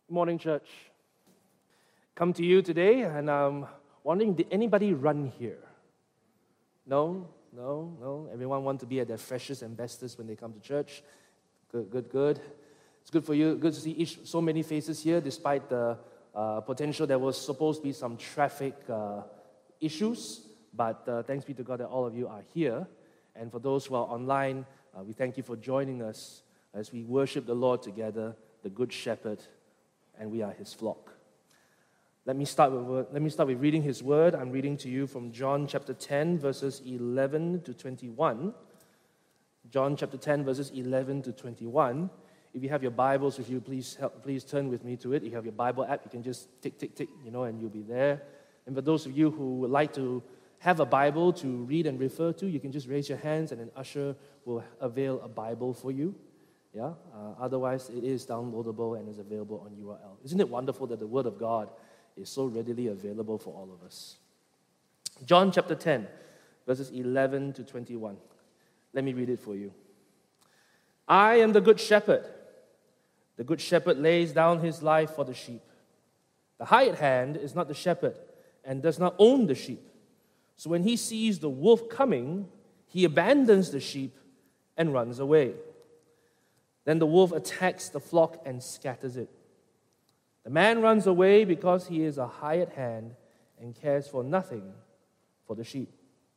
Good morning, church. Come to you today, and I'm wondering, did anybody run here? No. Everyone want to be at their freshest and bestest when they come to church. Good. It's good for you. Good to see so many faces here, despite the potential there was supposed to be some traffic issues. But thanks be to God that all of you are here. And for those who are online, we thank you for joining us as we worship the Lord together, the Good Shepherd, and we are His flock. Let me start with reading His Word. I'm reading to you from John chapter 10, verses 11 to 21. John chapter 10, verses 11 to 21. If you have your Bibles with you, please turn with me to it. If you have your Bible app, you can just tick, and you'll be there. And for those of you who would like to have a Bible to read and refer to, you can just raise your hands and an usher will avail a Bible for you. Yeah. Otherwise, it is downloadable and is available on URL. Isn't it wonderful that the Word of God is so readily available for all of us? John chapter 10, verses 11 to 21. Let me read it for you. I am the good shepherd. The good shepherd lays down his life for the sheep. The hired hand is not the shepherd and does not own the sheep. So when he sees the wolf coming, he abandons the sheep and runs away. Then the wolf attacks the flock and scatters it. The man runs away because he is a hired hand and cares for nothing for the sheep.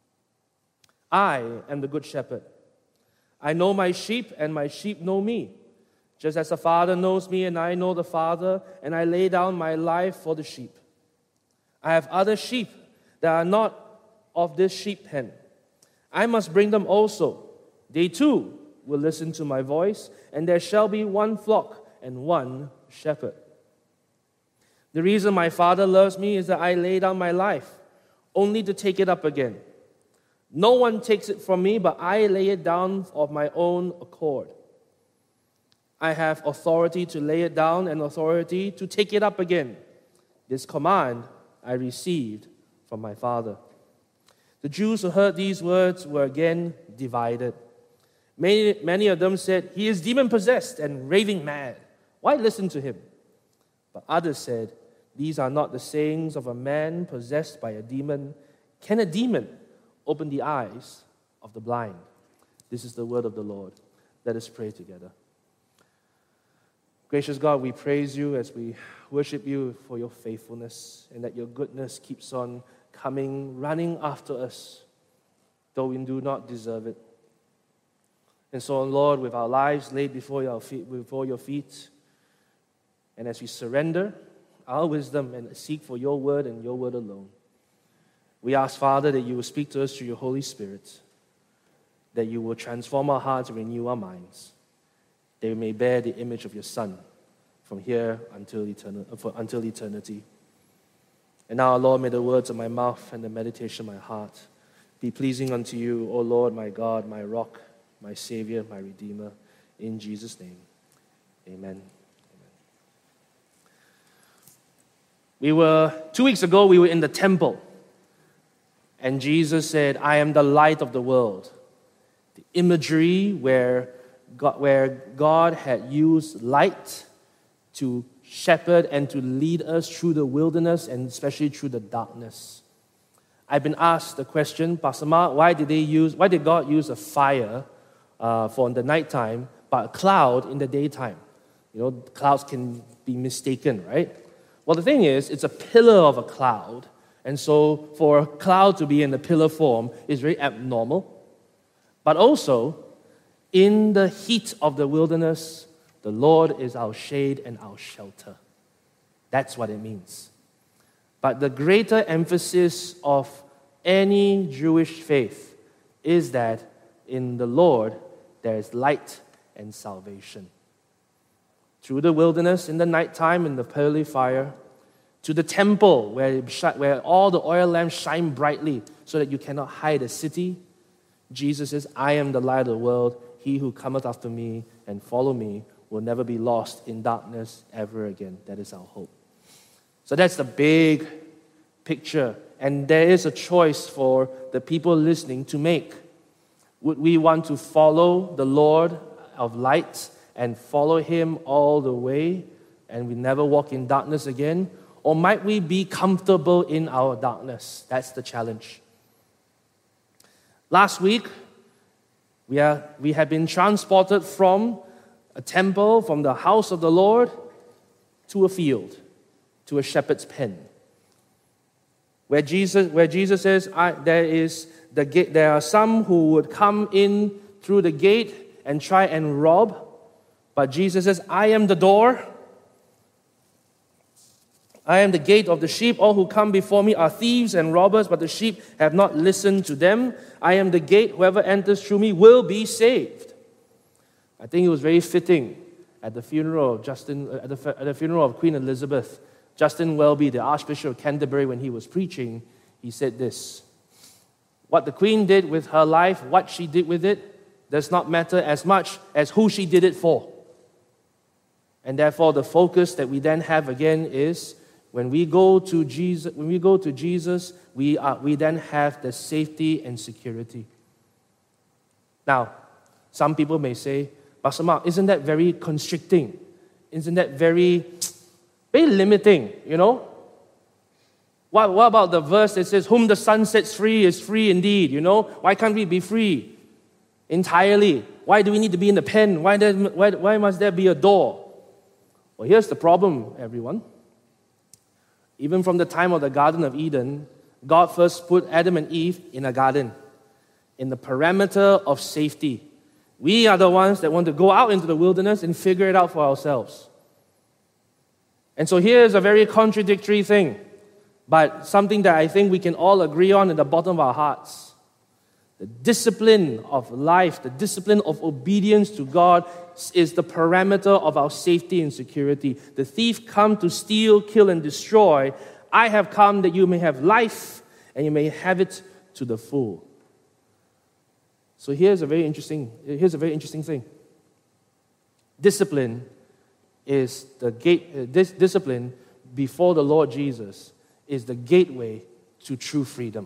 I am the good shepherd. I know my sheep, and my sheep know me. Just as the Father knows me, and I know the Father, and I lay down my life for the sheep. I have other sheep that are not of this sheep pen. I must bring them also. They too will listen to my voice, and there shall be one flock and one shepherd. The reason my Father loves me is that I lay down my life, only to take it up again. No one takes it from me, but I lay it down of my own accord. I have authority to lay it down and authority to take it up again. This command I received from my Father. The Jews who heard these words were again divided. Many of them said, "He is demon-possessed and raving mad. Why listen to him?" But others said, "These are not the sayings of a man possessed by a demon. Can a demon open the eyes of the blind?" This is the word of the Lord. Let us pray together. Gracious God, we praise you as we worship you for your faithfulness and that your goodness keeps on coming, running after us, though we do not deserve it. And so, Lord, with our lives laid before your feet, and as we surrender our wisdom and seek for your word and your word alone, we ask, Father, that you will speak to us through your Holy Spirit, that you will transform our hearts and renew our minds, that we may bear the image of your Son from here until eternity. And now, Lord, may the words of my mouth and the meditation of my heart be pleasing unto you, O Lord, my God, my rock, my Savior, my Redeemer, in Jesus' name. Amen. 2 weeks ago, we were in the temple, and Jesus said, "I am the light of the world." The imagery where God had used light to shepherd and to lead us through the wilderness and especially through the darkness. I've been asked the question, Pastor Mark, why did God use a fire for the nighttime, but a cloud in the daytime? Clouds can be mistaken, right? Well, the thing is, it's a pillar of a cloud, and so for a cloud to be in the pillar form is very abnormal. But also, in the heat of the wilderness, the Lord is our shade and our shelter. That's what it means. But the greater emphasis of any Jewish faith is that in the Lord there is light and salvation. Through the wilderness, in the nighttime, in the pearly fire, to the temple where all the oil lamps shine brightly so that you cannot hide a city, Jesus says, "I am the light of the world. He who cometh after me and follow me will never be lost in darkness ever again." That is our hope. So that's the big picture. And there is a choice for the people listening to make. Would we want to follow the Lord of light and follow Him all the way and we never walk in darkness again? Or might we be comfortable in our darkness? That's the challenge. Last week, we had been transported from a temple, from the house of the Lord, to a field, to a shepherd's pen, where Jesus says, there are some who would come in through the gate and try and rob, but Jesus says, I am the door. I am the gate of the sheep. All who come before me are thieves and robbers, but the sheep have not listened to them. I am the gate. Whoever enters through me will be saved. I think it was very fitting at the funeral of at the funeral of Queen Elizabeth. Justin Welby, the Archbishop of Canterbury, when he was preaching, he said this: what the Queen did with her life, what she did with it, does not matter as much as who she did it for. And therefore, the focus that we then have again is when we go to Jesus, we then have the safety and security. Now, some people may say, Pastor Mark, isn't that very constricting? Isn't that very limiting, you know? What about the verse that says, whom the Son sets free is free indeed, you know? Why can't we be free entirely? Why do we need to be in the pen? Why must there be a door? Well, here's the problem, everyone. Even from the time of the Garden of Eden, God first put Adam and Eve in a garden, in the parameter of safety. We are the ones that want to go out into the wilderness and figure it out for ourselves. And so here's a very contradictory thing, but something that I think we can all agree on in the bottom of our hearts. The discipline of life, the discipline of obedience to God is the parameter of our safety and security. The thief come to steal, kill, and destroy. I have come that you may have life and you may have it to the full. So here's a very interesting thing. Discipline is the gate. This discipline before the Lord Jesus is the gateway to true freedom.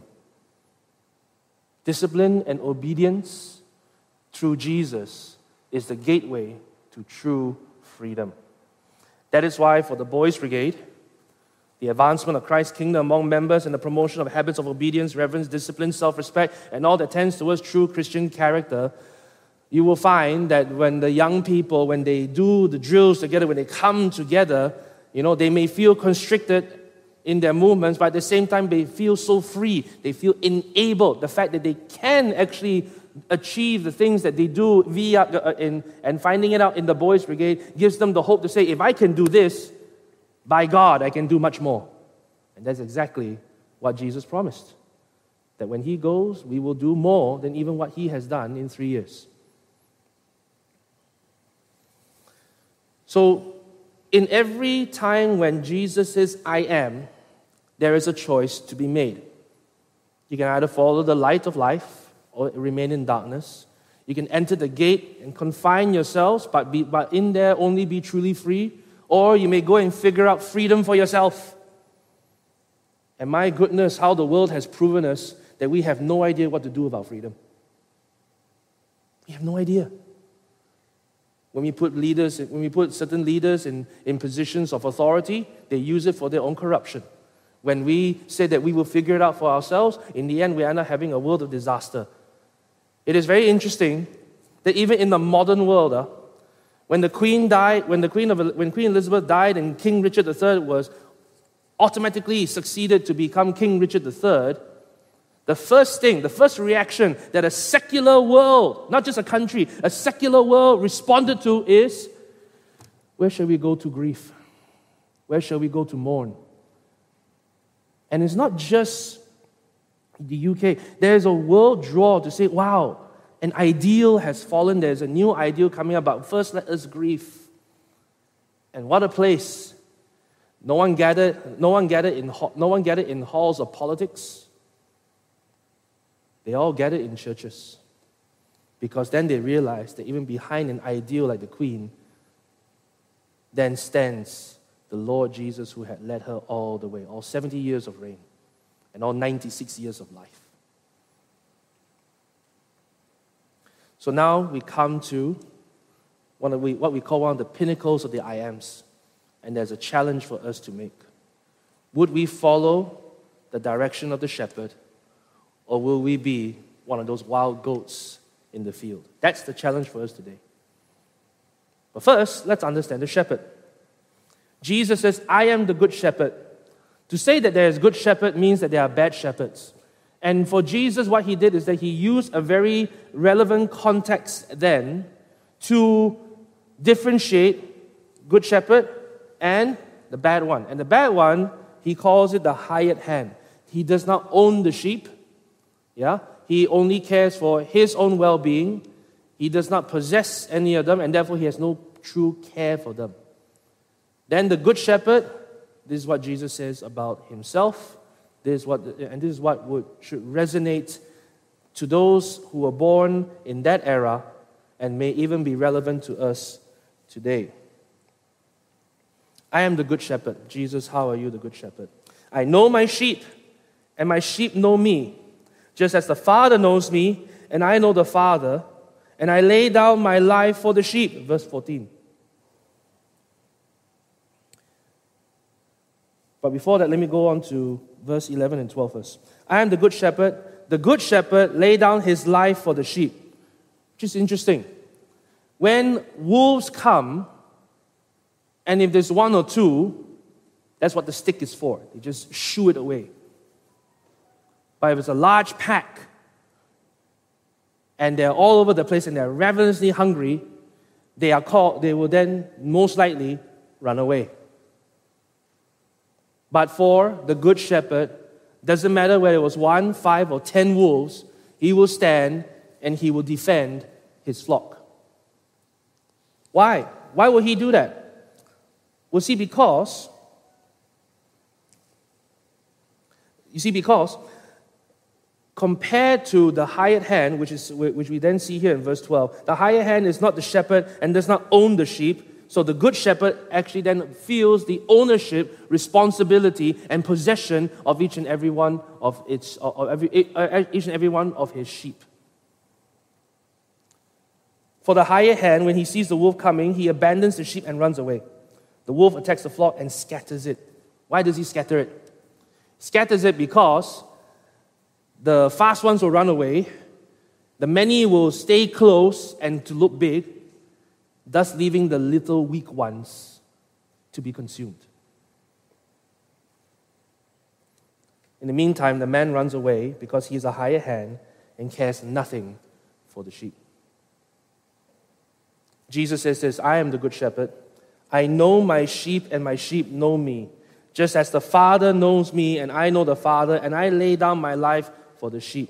Discipline and obedience through Jesus is the gateway to true freedom. That is why for the Boys Brigade, the advancement of Christ's kingdom among members and the promotion of habits of obedience, reverence, discipline, self-respect, and all that tends towards true Christian character, you will find that when the young people, when they do the drills together, when they come together, you know, they may feel constricted in their movements, but at the same time, they feel so free. They feel enabled. The fact that they can actually achieve the things that they do and finding it out in the Boys Brigade gives them the hope to say, if I can do this, by God, I can do much more. And that's exactly what Jesus promised. That when He goes, we will do more than even what He has done in 3 years. So, in every time when Jesus says, I am, there is a choice to be made. You can either follow the light of life or remain in darkness. You can enter the gate and confine yourselves, but in there only be truly free. Or you may go and figure out freedom for yourself. And my goodness, how the world has proven us that we have no idea what to do about freedom. We have no idea. When we put certain leaders in positions of authority, they use it for their own corruption. When we say that we will figure it out for ourselves, in the end we end up having a world of disaster. It is very interesting that even in the modern world, when Queen Elizabeth died and King Richard III was automatically succeeded to become King Richard III, the first reaction that a secular world, not just a country, a secular world responded to is, where shall we go to grieve? Where shall we go to mourn? And it's not just the UK. There's a world draw to say, wow, an ideal has fallen. There's a new ideal coming about. First, let us grieve. And what a place. No one gathered in halls of politics. They all gathered in churches. Because then they realized that even behind an ideal like the Queen, then stands the Lord Jesus who had led her all the way, all 70 years of reign, and all 96 years of life. So now we come to what we call one of the pinnacles of the I Ams. and there's a challenge for us to make. Would we follow the direction of the shepherd, or will we be one of those wild goats in the field? That's the challenge for us today. But first, let's understand the shepherd. Jesus says, I am the good shepherd. To say that there is good shepherd means that there are bad shepherds. And for Jesus, what he did is that he used a very relevant context then to differentiate good shepherd and the bad one. And the bad one, he calls it the hired hand. He does not own the sheep. Yeah? He only cares for his own well-being. He does not possess any of them, and therefore he has no true care for them. Then the good shepherd, this is what Jesus says about himself. This is what should resonate to those who were born in that era and may even be relevant to us today. I am the good shepherd. Jesus, how are you the good shepherd? I know my sheep, and my sheep know me, just as the Father knows me, and I know the Father, and I lay down my life for the sheep. Verse 14. But before that, let me go on to verse 11 and 12 first. I am the good shepherd. The good shepherd lay down his life for the sheep. Which is interesting. When wolves come, and if there's one or two, that's what the stick is for. They just shoo it away. But if it's a large pack, and they're all over the place and they're ravenously hungry, they will then most likely run away. But for the good shepherd, doesn't matter whether it was 1, 5, or 10 wolves, he will stand and he will defend his flock. Why? Why will he do that? Well, because compared to the hired hand, which we then see here in verse 12, the hired hand is not the shepherd and does not own the sheep. So the good shepherd actually then feels the ownership, responsibility, and possession of each and every one of each and every one of his sheep. For the hired hand, when he sees the wolf coming, he abandons the sheep and runs away. The wolf attacks the flock and scatters it. Why does he scatter it? Scatters it because the fast ones will run away, the many will stay close and to look big, thus leaving the little weak ones to be consumed. In the meantime, the man runs away because he is a hired hand and cares nothing for the sheep. Jesus says this, I am the good shepherd. I know my sheep and my sheep know me, just as the Father knows me and I know the Father, and I lay down my life for the sheep.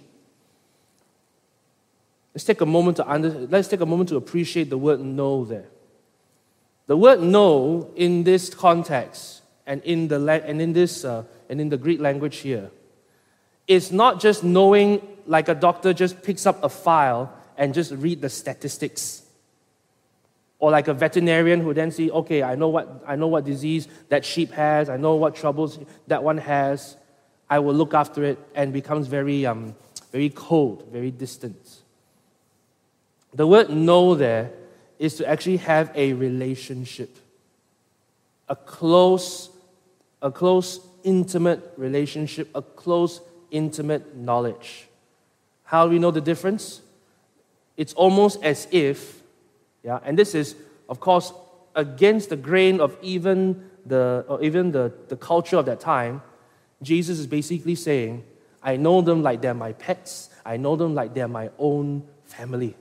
Let's take a moment to appreciate the word know there. The word know in this context and in the Greek language here is not just knowing like a doctor just picks up a file and just read the statistics. Or like a veterinarian who then see, okay, I know what disease that sheep has, I know what troubles that one has, I will look after it, and becomes very cold, very distant. The word know there is to actually have a relationship, a close, intimate relationship, a close, intimate knowledge. How do we know the difference? It's almost as if, and this is, of course, against the grain of even the culture of that time. Jesus is basically saying, I know them like they're my pets. I know them like they're my own family.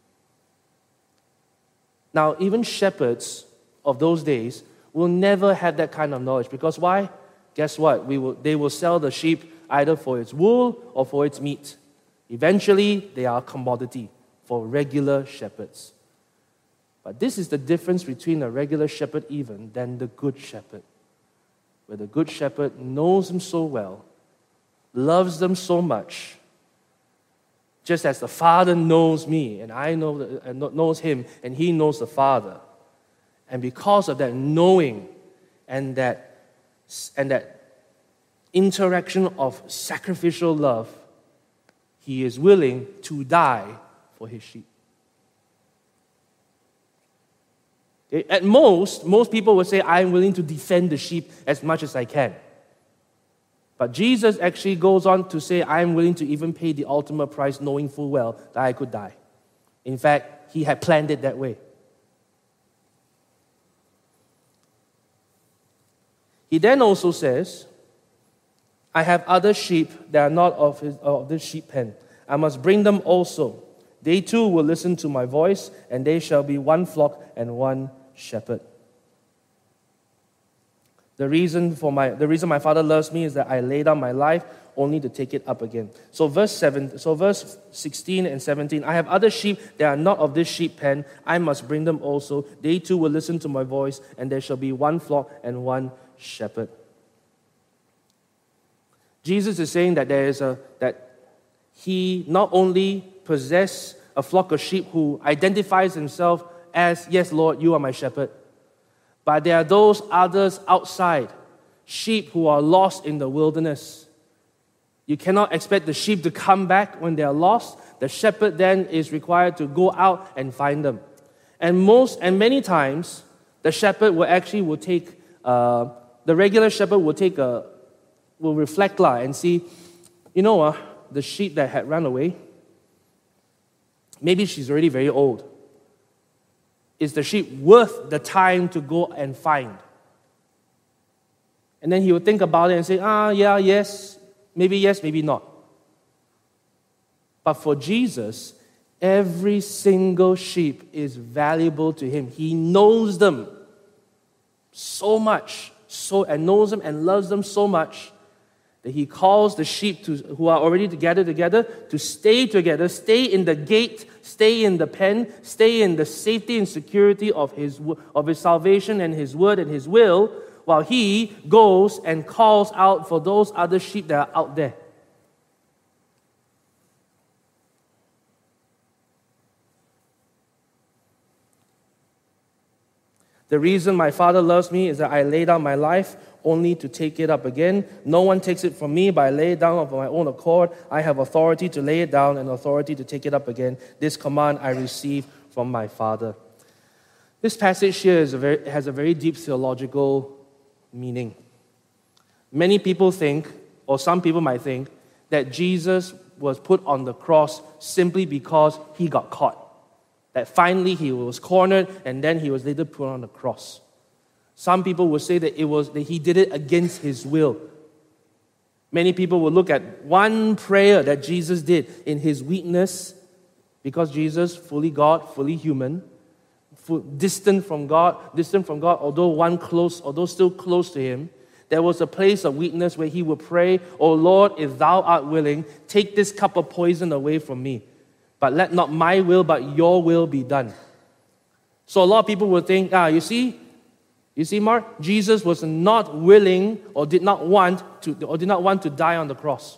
Now, even shepherds of those days will never have that kind of knowledge. Because why? Guess what? They will sell the sheep either for its wool or for its meat. Eventually, they are a commodity for regular shepherds. But this is the difference between a regular shepherd even than the good shepherd. Where the good shepherd knows them so well, loves them so much, just as the Father knows me, and I knows him, and he knows the Father. And because of that knowing and that interaction of sacrificial love, he is willing to die for his sheep. Okay? At most people would say, I'm willing to defend the sheep as much as I can. But Jesus actually goes on to say, I'm willing to even pay the ultimate price, knowing full well that I could die. In fact, he had planned it that way. He then also says, I have other sheep that are not of this sheep pen. I must bring them also. They too will listen to my voice, and they shall be one flock and one shepherd. The reason my Father loves me is that I lay down my life only to take it up again. So verse 16 and 17, I have other sheep that are not of this sheep pen. I must bring them also. They too will listen to my voice, and there shall be one flock and one shepherd. Jesus is saying that that he not only possesses a flock of sheep who identifies himself as, yes, Lord, you are my shepherd, but there are those others outside, sheep who are lost in the wilderness. You cannot expect the sheep to come back when they are lost. The shepherd then is required to go out and find them. And many times, the shepherd will take the regular shepherd will reflect and see, the sheep that had run away, maybe she's already very old. Is the sheep worth the time to go and find? And then he would think about it and say, yes, maybe not. But for Jesus, every single sheep is valuable to him. He knows them so much, and knows them and loves them so much that he calls the sheep who are already gathered together to stay together, stay in the gate, stay in the pen, stay in the safety and security of his salvation and his word and his will, while he goes and calls out for those other sheep that are out there. The reason my Father loves me is that I lay down my life only to take it up again. No one takes it from me, but I lay it down of my own accord. I have authority to lay it down and authority to take it up again. This command I receive from my Father. This passage here has a very deep theological meaning. Many people think, or some people might think, that Jesus was put on the cross simply because he got caught. That finally he was cornered and then he was later put on the cross. Some people will say that he did it against his will. Many people will look at one prayer that Jesus did in his weakness, because Jesus, fully God, fully human, distant from God, although still close to him, there was a place of weakness where he would pray, "Oh Lord, if thou art willing, take this cup of poison away from me. But let not my will, but your will be done." So a lot of people will think, you see, Mark, Jesus was not willing or did not want to die on the cross.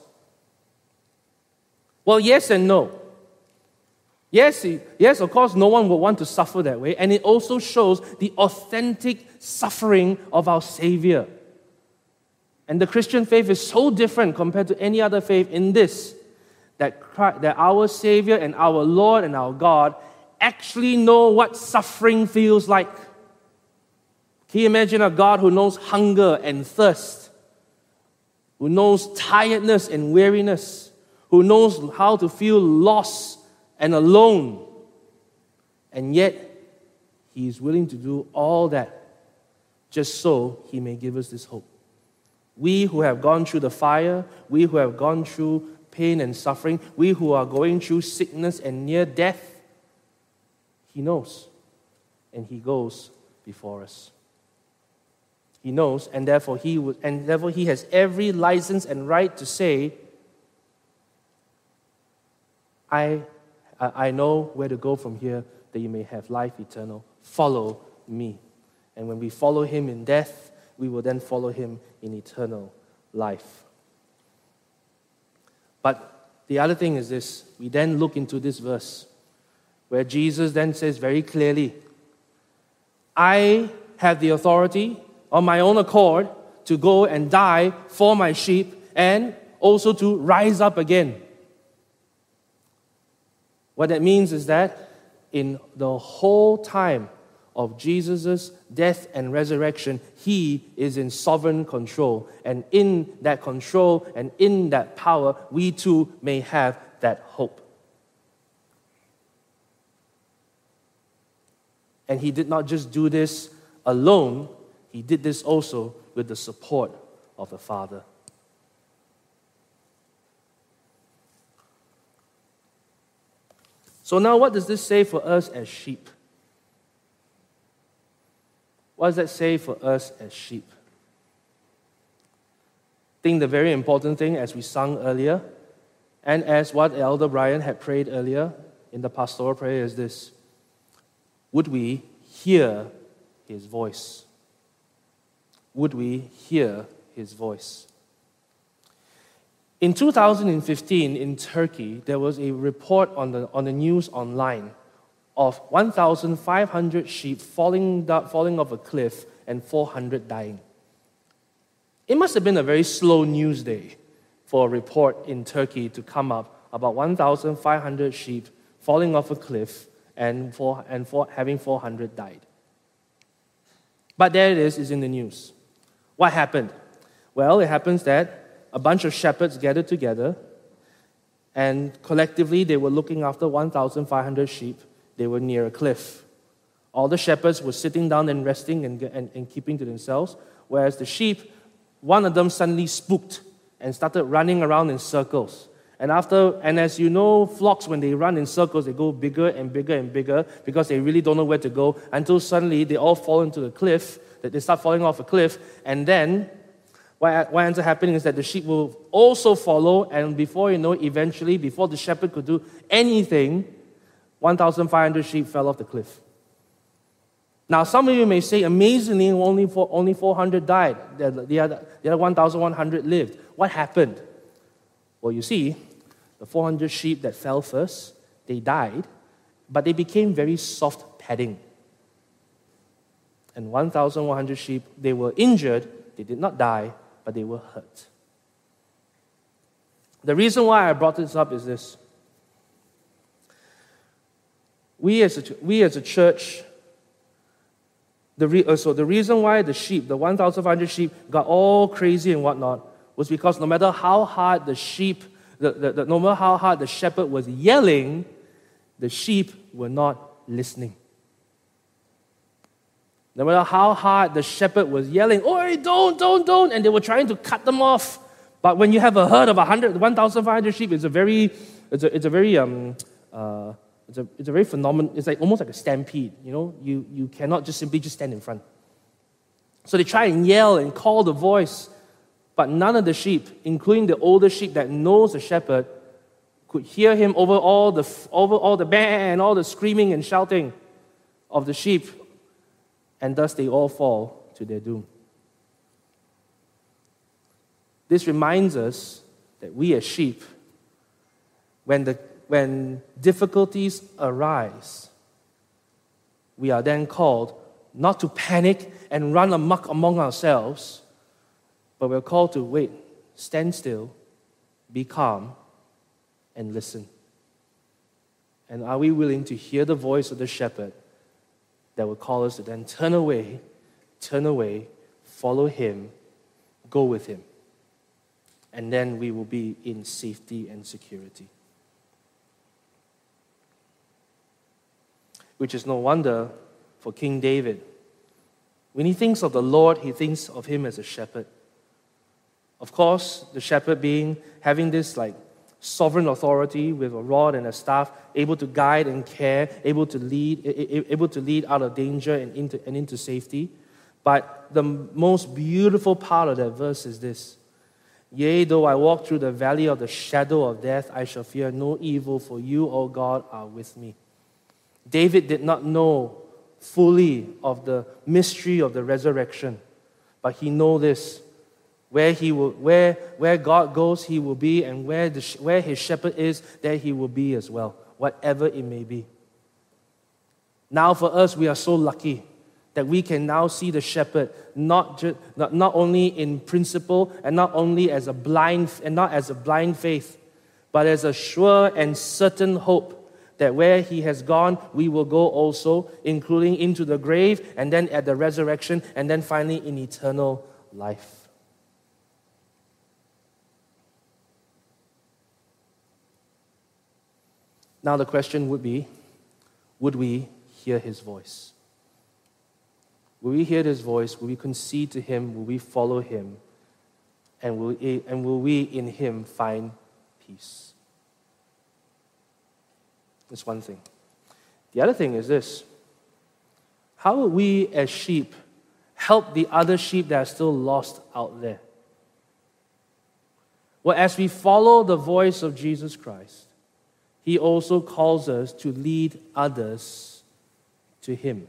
Well, yes and no. Yes, of course, no one would want to suffer that way, and it also shows the authentic suffering of our Savior. And the Christian faith is so different compared to any other faith in this, that our Savior and our Lord and our God actually know what suffering feels like. Can you imagine a God who knows hunger and thirst, who knows tiredness and weariness, who knows how to feel lost and alone, and yet he is willing to do all that just so he may give us this hope? We who have gone through the fire, we who have gone through pain and suffering, we who are going through sickness and near death, he knows, and he goes before us. He knows, and therefore he has every license and right to say, I know where to go from here, that you may have life eternal. Follow me. And when we follow him in death, we will then follow him in eternal life. But the other thing is this: we then look into this verse where Jesus then says very clearly, I have the authority on my own accord to go and die for my sheep and also to rise up again. What that means is that in the whole time of Jesus' death and resurrection, He is in sovereign control. And in that control and in that power, we too may have that hope. And He did not just do this alone, He did this also with the support of the Father. So now what does this say for us as sheep? What does that say for us as sheep? I think the very important thing, as we sung earlier, and as what Elder Brian had prayed earlier in the pastoral prayer, is this: would we hear His voice? Would we hear His voice? In 2015, in Turkey, there was a report on the news online of 1,500 sheep falling off a cliff and 400 dying. It must have been a very slow news day for a report in Turkey to come up about 1,500 sheep falling off a cliff and having 400 died. But there it is in the news. What happened? Well, it happens that a bunch of shepherds gathered together, and collectively they were looking after 1,500 sheep. They were near a cliff. All the shepherds were sitting down and resting and keeping to themselves, whereas the sheep, one of them suddenly spooked and started running around in circles. And as you know, flocks, when they run in circles, they go bigger and bigger and bigger because they really don't know where to go, until suddenly they all fall into the cliff, that they start falling off a cliff, and then what ends up happening is that the sheep will also follow, and before you know, eventually, before the shepherd could do anything, 1,500 sheep fell off the cliff. Now, some of you may say, amazingly, only 400 died. The other 1,100 lived. What happened? Well, you see, the 400 sheep that fell first, they died, but they became very soft padding. And 1,100 sheep, they were injured, they did not die, but they were hurt. The reason why I brought this up is this. We as a church, the reason why the sheep, the 1,500 sheep, got all crazy and whatnot was because no matter how hard the sheep, no matter how hard the shepherd was yelling, the sheep were not listening. No matter how hard the shepherd was yelling, "Oi, don't," and they were trying to cut them off. But when you have a herd of 1,500 sheep, it's a very phenomenon. It's like almost like a stampede. You know, you cannot just simply stand in front. So they try and yell and call the voice, but none of the sheep, including the older sheep that knows the shepherd, could hear him over all the bang and all the screaming and shouting of the sheep, and thus they all fall to their doom. This reminds us that we as sheep, when difficulties arise, we are then called not to panic and run amok among ourselves, but we're called to wait, stand still, be calm, and listen. And are we willing to hear the voice of the shepherd that will call us to then turn away, follow him, go with him? And then we will be in safety and security. Which is no wonder for King David. When he thinks of the Lord, he thinks of him as a shepherd. Of course, the shepherd having this like sovereign authority with a rod and a staff, able to guide and care, able to lead out of danger and into safety. But the most beautiful part of that verse is this: "Yea, though I walk through the valley of the shadow of death, I shall fear no evil, for you, O God, are with me." David did not know fully of the mystery of the resurrection, but he knows this: where God goes, he will be, and where his shepherd is, there he will be as well, whatever it may be. Now for us, we are so lucky that we can now see the shepherd not only in principle and not only as not as a blind faith, but as a sure and certain hope that where he has gone, we will go also, including into the grave, and then at the resurrection, and then finally in eternal life. Now the question would be, would we hear his voice? Will we hear his voice? Will we concede to him? Will we follow him? And will we in him find peace? That's one thing. The other thing is this. How will we as sheep help the other sheep that are still lost out there? Well, as we follow the voice of Jesus Christ, he also calls us to lead others to him.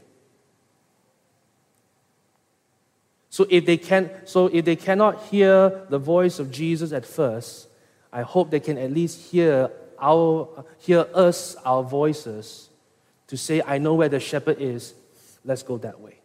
So if they cannot hear the voice of Jesus at first, I hope they can at least hear us, our voices, to say, I know where the shepherd is, let's go that way.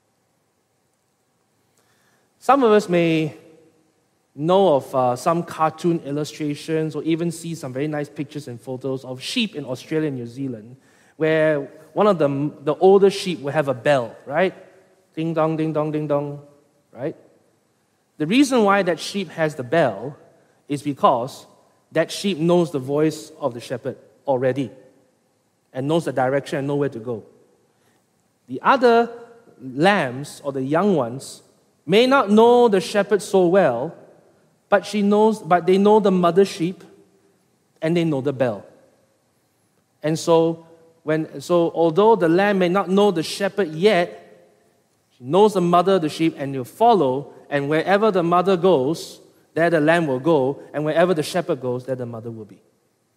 Some of us may know of some cartoon illustrations or even see some very nice pictures and photos of sheep in Australia and New Zealand, where one of the older sheep will have a bell, right? Ding dong, ding dong, ding dong, right? The reason why that sheep has the bell is because that sheep knows the voice of the shepherd already and knows the direction and knows where to go. The other lambs or the young ones may not know the shepherd so well, but they know the mother sheep and they know the bell. And so although the lamb may not know the shepherd yet, she knows the mother of the sheep and will follow, and wherever the mother goes, there the lamb will go, and wherever the shepherd goes, there the mother will be.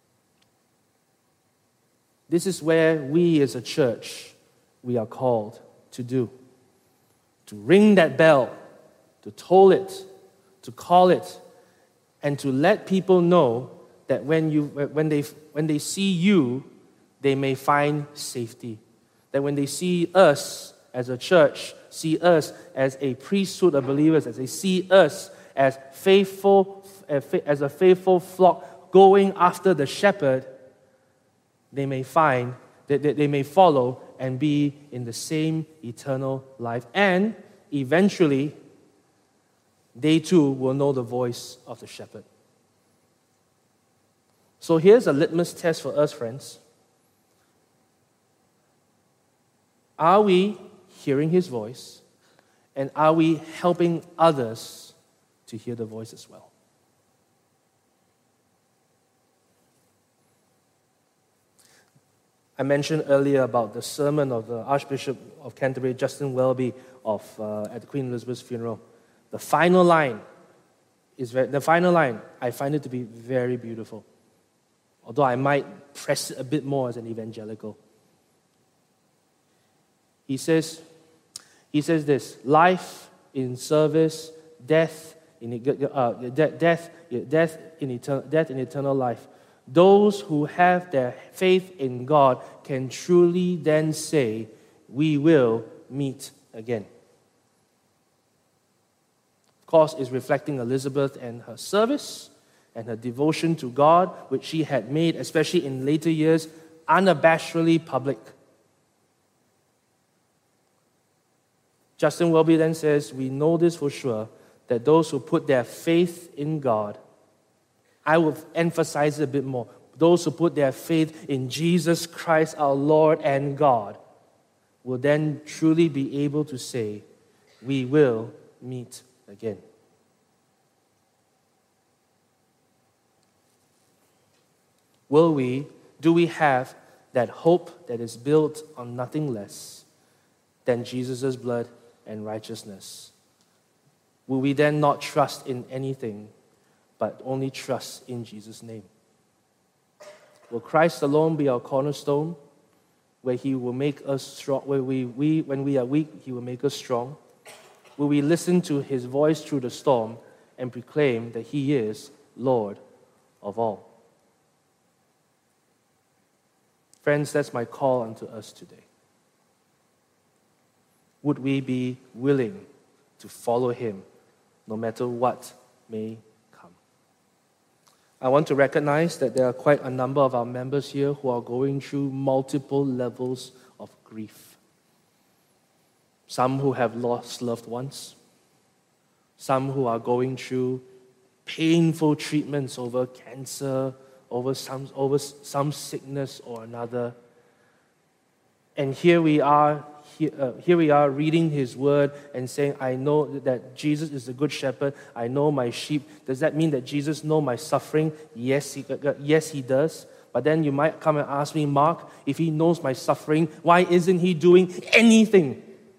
This is where we as a church, we are called to do. To ring that bell, to toll it, to call it, and to let people know that when they see you, they may find safety. That when they see us as a church, see us as a priesthood of believers, as they see us as a faithful flock going after the shepherd, they may find that they may follow and be in the same eternal life. And eventually, they too will know the voice of the shepherd. So here's a litmus test for us, friends. Are we hearing his voice? And are we helping others to hear the voice as well? I mentioned earlier about the sermon of the Archbishop of Canterbury, Justin Welby, at Queen Elizabeth's funeral. The final line, I find it to be very beautiful. Although I might press it a bit more as an evangelical. He says this: life in service, death in eternal life. Those who have their faith in God can truly then say, we will meet again. Of course, it's reflecting Elizabeth and her service and her devotion to God, which she had made, especially in later years, unabashedly public. Justin Welby then says, we know this for sure, that those who put their faith in God, I will emphasize it a bit more, those who put their faith in Jesus Christ, our Lord and God, will then truly be able to say, we will meet again. Do we have that hope that is built on nothing less than Jesus' blood and righteousness? Will we then not trust in anything, but only trust in Jesus' name? Will Christ alone be our cornerstone, where he will make us strong, where when we are weak, he will make us strong? Will we listen to his voice through the storm and proclaim that he is Lord of all? Friends, that's my call unto us today. Would we be willing to follow him no matter what may come? I want to recognize that there are quite a number of our members here who are going through multiple levels of grief. Some who have lost loved ones. Some who are going through painful treatments over cancer, over some sickness or another. And here we are reading His Word and saying, I know that Jesus is the Good Shepherd. I know my sheep. Does that mean that Jesus knows my suffering? Yes, He does. But then you might come and ask me, Mark, if He knows my suffering, why isn't He doing anything?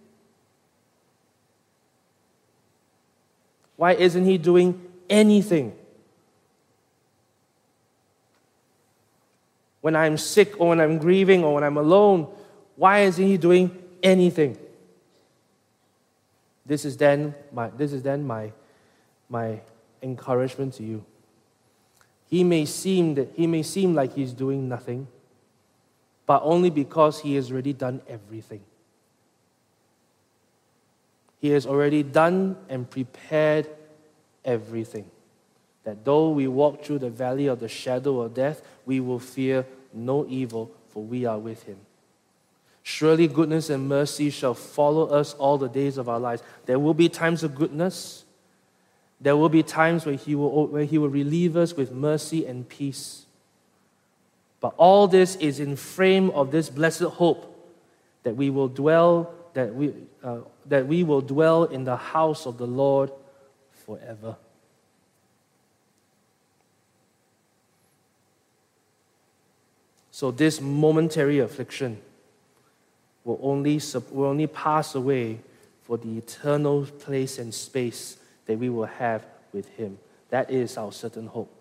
Why isn't He doing anything? When I'm sick or when I'm grieving or when I'm alone, why isn't He doing anything? This is then my encouragement to you. He may seem like He's doing nothing, but only because He has already done everything. He has already done and prepared everything. That though we walk through the valley of the shadow of death, we will fear no evil, for we are with Him. Surely goodness and mercy shall follow us all the days of our lives. There will be times of goodness. There will be times where He will relieve us with mercy and peace. But all this is in frame of this blessed hope that we will dwell in the house of the Lord forever. So this momentary affliction will only pass away for the eternal place and space that we will have with Him. That is our certain hope.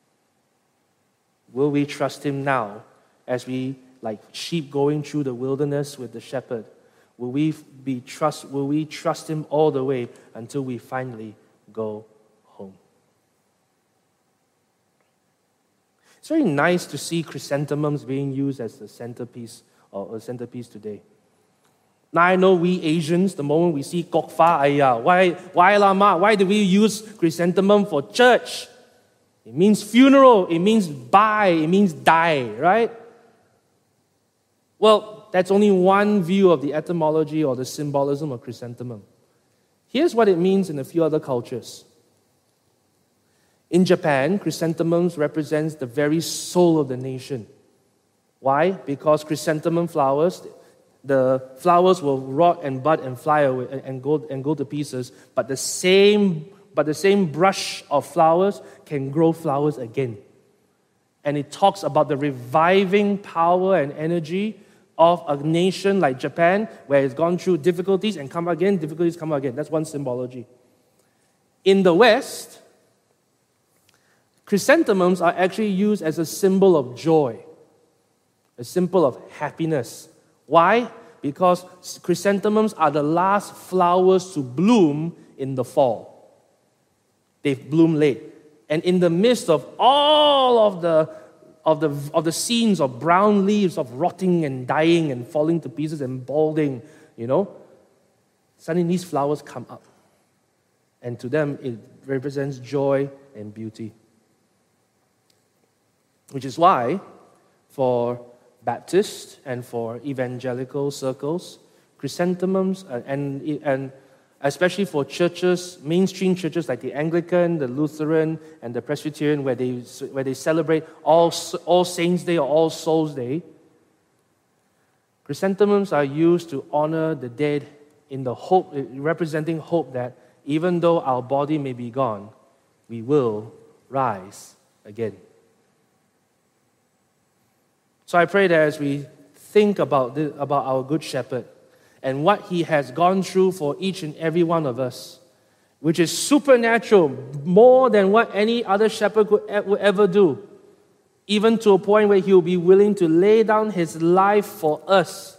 Will we trust Him now as we, like sheep going through the wilderness with the shepherd? Will we trust Him all the way until we finally go home? It's very nice to see chrysanthemums being used as the centerpiece today. Now I know we Asians, the moment we see kok fa, why do we use chrysanthemum for church? It means funeral, it means bye, it means die, right? Well, that's only one view of the etymology or the symbolism of chrysanthemum. Here's what it means in a few other cultures. In Japan, chrysanthemums represents the very soul of the nation. Why? Because chrysanthemum flowers, the flowers will rot and bud and fly away and go to pieces, but the same brush of flowers can grow flowers again. And it talks about the reviving power and energy of a nation like Japan, where it's gone through difficulties and come again, difficulties come again. That's one symbology. In the West, chrysanthemums are actually used as a symbol of joy, a symbol of happiness. Why? Because chrysanthemums are the last flowers to bloom in the fall. They bloom late. And in the midst of all of the scenes of brown leaves, of rotting and dying and falling to pieces and balding, suddenly these flowers come up. And to them, it represents joy and beauty. Which is why, for Baptist and for evangelical circles, chrysanthemums and especially for churches, mainstream churches like the Anglican, the Lutheran, and the Presbyterian, where they celebrate All Saints' Day or All Souls' Day, chrysanthemums are used to honor the dead in the hope, representing hope that even though our body may be gone, we will rise again. So I pray that as we think about our Good Shepherd and what He has gone through for each and every one of us, which is supernatural, more than what any other shepherd would ever do, even to a point where He will be willing to lay down His life for us.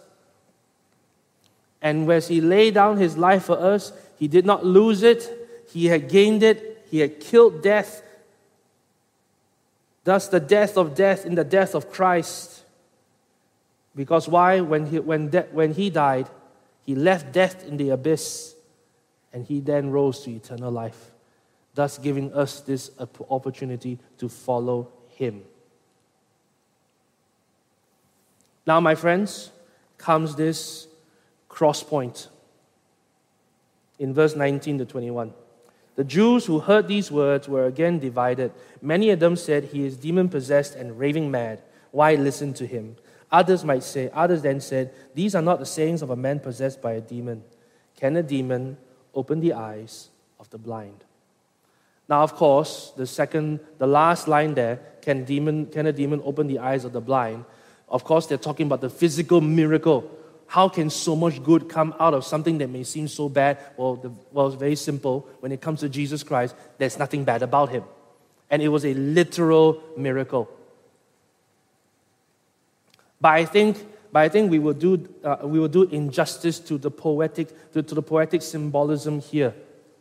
And as He laid down His life for us, He did not lose it, He had gained it, He had killed death. Thus the death of death in the death of Christ. Because why? When He died, He left death in the abyss, and He then rose to eternal life. thus giving us this opportunity to follow Him. Now, my friends, comes this cross point in verse 19 to 21. The Jews who heard these words were again divided. Many of them said, "He is demon-possessed and raving mad. Why listen to him?" Others then said, "These are not the sayings of a man possessed by a demon. Can a demon open the eyes of the blind?" Now, of course, the last line there, can a demon open the eyes of the blind? Of course, they're talking about the physical miracle. How can so much good come out of something that may seem so bad? Well, it's very simple. When it comes to Jesus Christ, there's nothing bad about Him. And it was a literal miracle. But I think we will do injustice to the poetic symbolism here.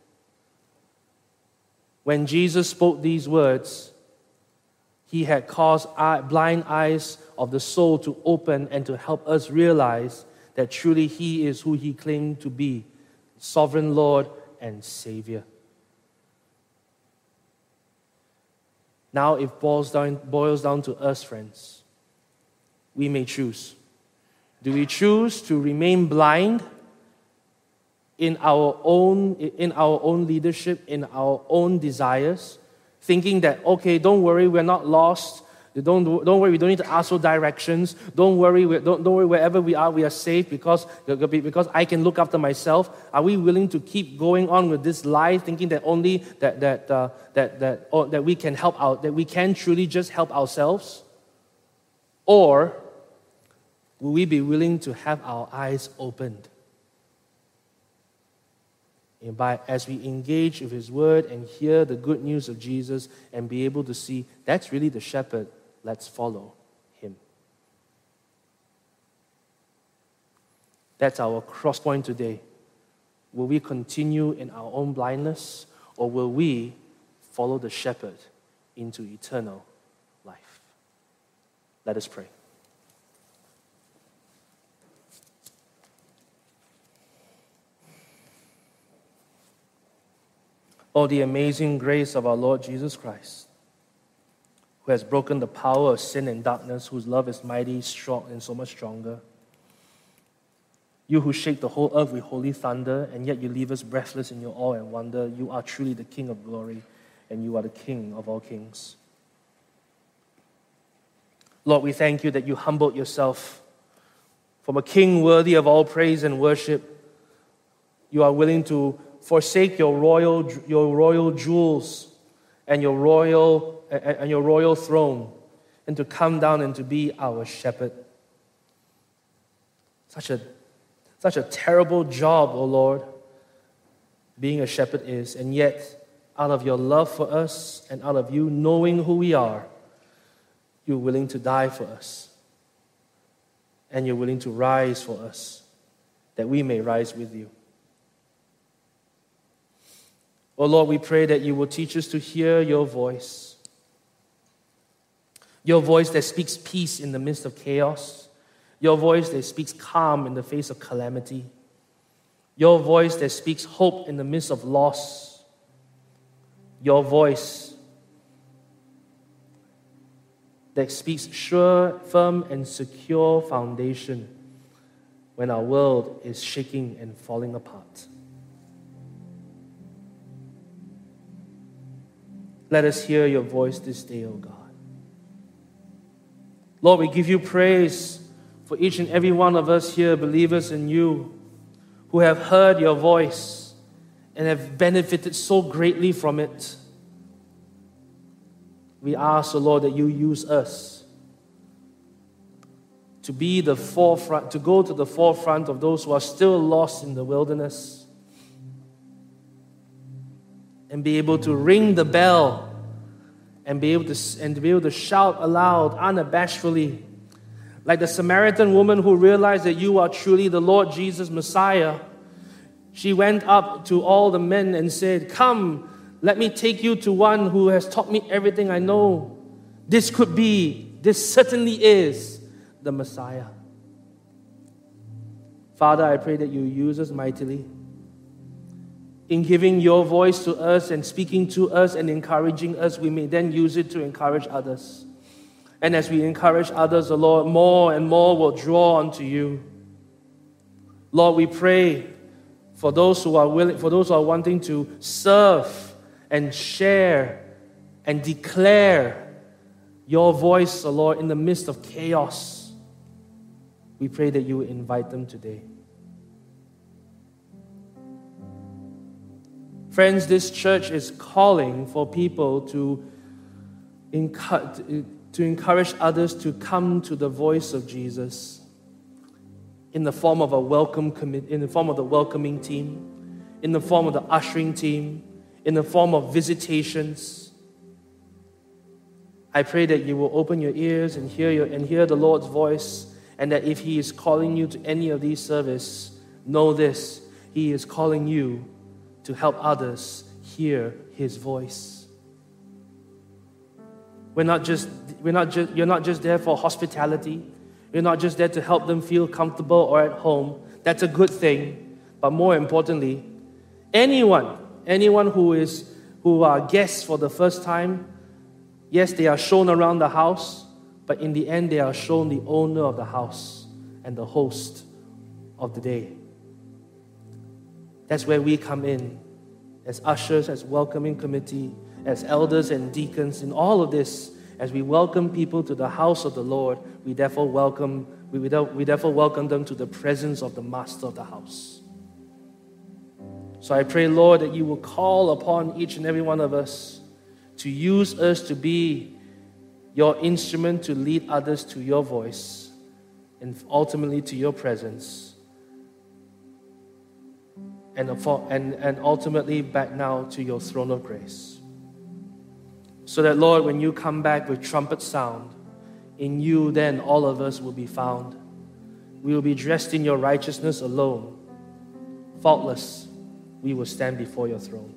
When Jesus spoke these words, He had caused blind eyes of the soul to open and to help us realize that truly He is who He claimed to be, Sovereign Lord and Savior. Now it boils down to us, friends. We may choose. Do we choose to remain blind in our own leadership, in our own desires, thinking that, okay, don't worry, we're not lost. Don't worry, we don't need to ask for directions. Don't worry, wherever we are safe because I can look after myself. Are we willing to keep going on with this lie, thinking that only that we can help out, that we can truly just help ourselves? Or will we be willing to have our eyes opened? As we engage with His Word and hear the good news of Jesus and be able to see, that's really the shepherd, let's follow Him. That's our cross point today. Will we continue in our own blindness, or will we follow the shepherd into eternal life? Let us pray. Oh, the amazing grace of our Lord Jesus Christ, who has broken the power of sin and darkness, whose love is mighty, strong, and so much stronger. You who shake the whole earth with holy thunder, and yet you leave us breathless in your awe and wonder. You are truly the King of glory, and you are the King of all kings. Lord, we thank you that you humbled yourself from a king worthy of all praise and worship. You are willing to forsake your royal jewels and your royal throne, and to come down and to be our shepherd. Such a terrible job, O Lord, being a shepherd is, and yet, out of your love for us and out of you knowing who we are, you're willing to die for us, and you're willing to rise for us, that we may rise with you. Oh Lord, we pray that you will teach us to hear your voice that speaks peace in the midst of chaos, your voice that speaks calm in the face of calamity, your voice that speaks hope in the midst of loss, your voice that speaks sure, firm, and secure foundation when our world is shaking and falling apart. Let us hear your voice this day, O God. Lord, we give you praise for each and every one of us here, believers in you, who have heard your voice and have benefited so greatly from it. We ask, O Lord, that you use us to be the forefront, to go to the forefront of those who are still lost in the wilderness, and be able to ring the bell and be able to shout aloud unabashedly, like the Samaritan woman who realized that you are truly the Lord Jesus Messiah. She went up to all the men and said, "Come, let me take you to one who has taught me everything I know. This certainly is the Messiah." Father, I pray that you use us mightily. in giving your voice to us and speaking to us and encouraging us, we may then use it to encourage others. And as we encourage others, the Lord, more and more will draw unto you. Lord, we pray for those who are willing, for those who are wanting to serve and share and declare your voice, O Lord, in the midst of chaos. We pray that you will invite them today. Friends, this church is calling for people to encourage others to come to the voice of Jesus in the form of a in the form of the welcoming team, in the form of the ushering team, in the form of visitations. I pray that you will open your ears and hear the Lord's voice, and that if He is calling you to any of these services, know this: He is calling you to help others hear His voice. You're not just there for hospitality. You're not just there to help them feel comfortable or at home. That's a good thing. But more importantly, anyone who are guests for the first time, yes, they are shown around the house, but in the end, they are shown the owner of the house and the host of the day. That's where we come in, as ushers, as welcoming committee, as elders and deacons. In all of this, as we welcome people to the house of the Lord, we therefore welcome them to the presence of the master of the house. So I pray, Lord, that you will call upon each and every one of us to use us to be your instrument to lead others to your voice and ultimately to your presence. And ultimately back now to your throne of grace. So that, Lord, when you come back with trumpet sound, in you then all of us will be found. We will be dressed in your righteousness alone. Faultless, we will stand before your throne.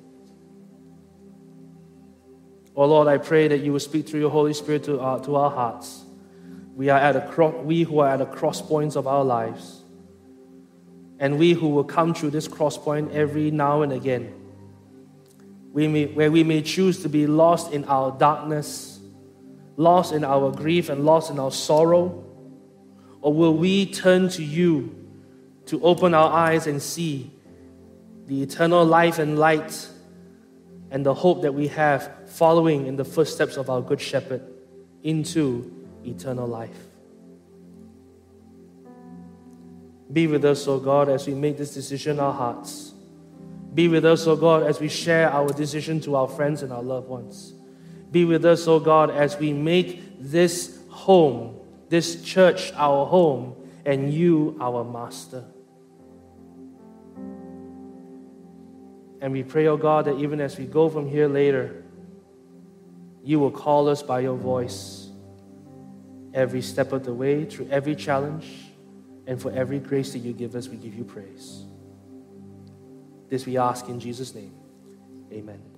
Oh Lord, I pray that you will speak through your Holy Spirit to our hearts. We who are at the cross points of our lives, and we who will come through this cross point every now and again, where we may choose to be lost in our darkness, lost in our grief, and lost in our sorrow, or will we turn to you to open our eyes and see the eternal life and light and the hope that we have following in the footsteps of our Good Shepherd into eternal life. Be with us, O God, as we make this decision in our hearts. Be with us, O God, as we share our decision to our friends and our loved ones. Be with us, O God, as we make this home, this church our home, and you our master. And we pray, O God, that even as we go from here later, you will call us by your voice every step of the way, through every challenge, and for every grace that you give us, we give you praise. This we ask in Jesus' name. Amen.